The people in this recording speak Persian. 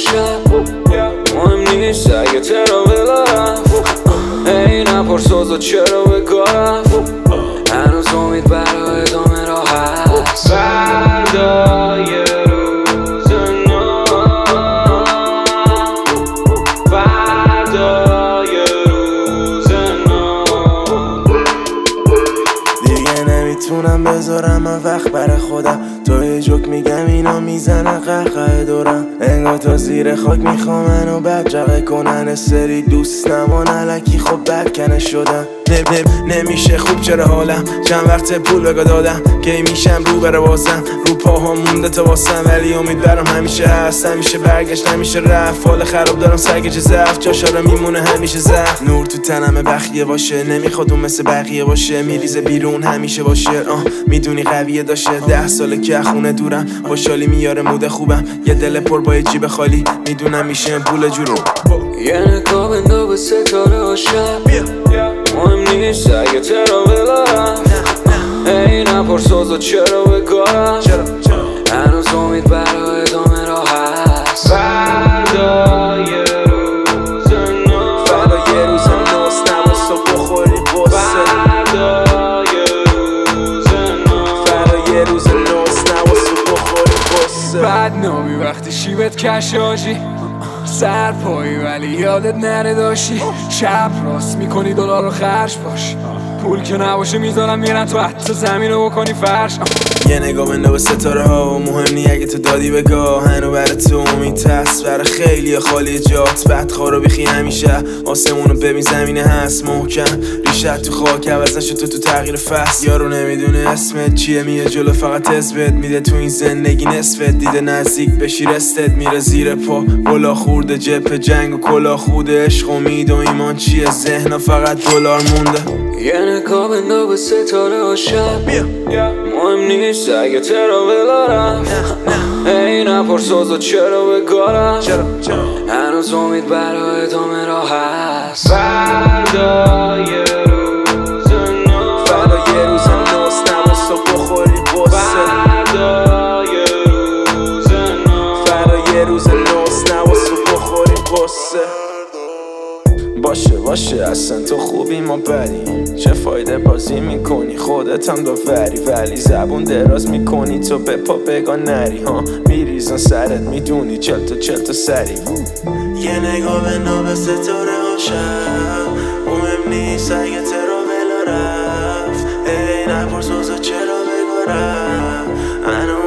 شب مهم نیست اگه تراول رفت ای نپرس اوضاع چرا به کار رفت هنوز امید برای ادامه راه هست فردا یه روز نو فردا یه روز نو دیگه نمیتونم بذارم من وقت برای خودم تو یه جوک میگم اینا میزنن قهقه دورم انگار تا زیر خاک میخوام منو بدجقه کنن سری دوست نمان علکی خب بدکنه شدم نمیشه خوب چرا حالم چند وقت پول بگا دادم که میشم رو بره بازم رو پاها مونده تا واسم ولی امید برام همیشه هست همیشه برگشت نمیشه رفت حال خراب دارم سرگیجه ضعف جاشارا میمونه همیشه زخم نور تو تنم بخیه باشه نمیخواد اون مثل بقیه باشه میریزه بیرون همیشه باشه میدونی قویه داشته 10 ساله که خونه دورم خوشحالی میاره مود خوبم یه دل پر با یه جیب خالی میدونم میشه پول جورو یه نگاه بنداز به ستاره ها شب مهم نیست اگه تراول رفت ای نپرس اوضاع چرا به کار رفت هنوز امید برای ادامه راه هست فردا یه روز نو فردا یه روز نوست نباست تو بخوری قصه فردا یه روز نو فردا یه روز نوست نباست تو بخوری قصه بدنامی وقتی شیبت کش آجی سر پایی ولی یادت نره داشتی شب راست میکنی دلار رو خرج باش پول که نباشه میذارم میرن تو حتی زمین رو بکنی فرش یه نگاه بنده به ستاره ها و مهم نی اگه تو دادی بگاه هنو برای تو امید هست برای خیلی خالی جات بدخواه رو بیخی همیشه آسمون رو ببین زمینه هست محکم ریشت تو خاک عوض نشد تو تغییر فصل یارو نمیدونه اسمت چیه میه جلو فقط حزبت میده تو این زندگی نصفت دیده نزدیک بشی رستت میره زیر پا گلا خورده جپ جنگ و کلا خوده عشق امید و ایمان چیه ذهن فقط دلار مونده یه نگاه بنداز به ستاره ها شب مهم نیست اگه تراول رفت ای نپرس اوضاع چرا به کار رفت هنوز امید برای ادامه راه هست فردا یه روز نو فردا یه روز نوست نباست تو بخوری قصه فردا یه روز نو فردا یه روز نوست نباست تو بخوری قصه باشه اصلا تو خوبی ما بدیم چه فایده بازی میکنی خودت هم داوری ولی زبون دراز میکنی تو به پا بگا نری ها میریزن سرت میدونی چل تا سری یه نگاه به ناب ستاره ها شب مهم نیست اگه تراول رفت ای نپرس اوضاع چرا بگارم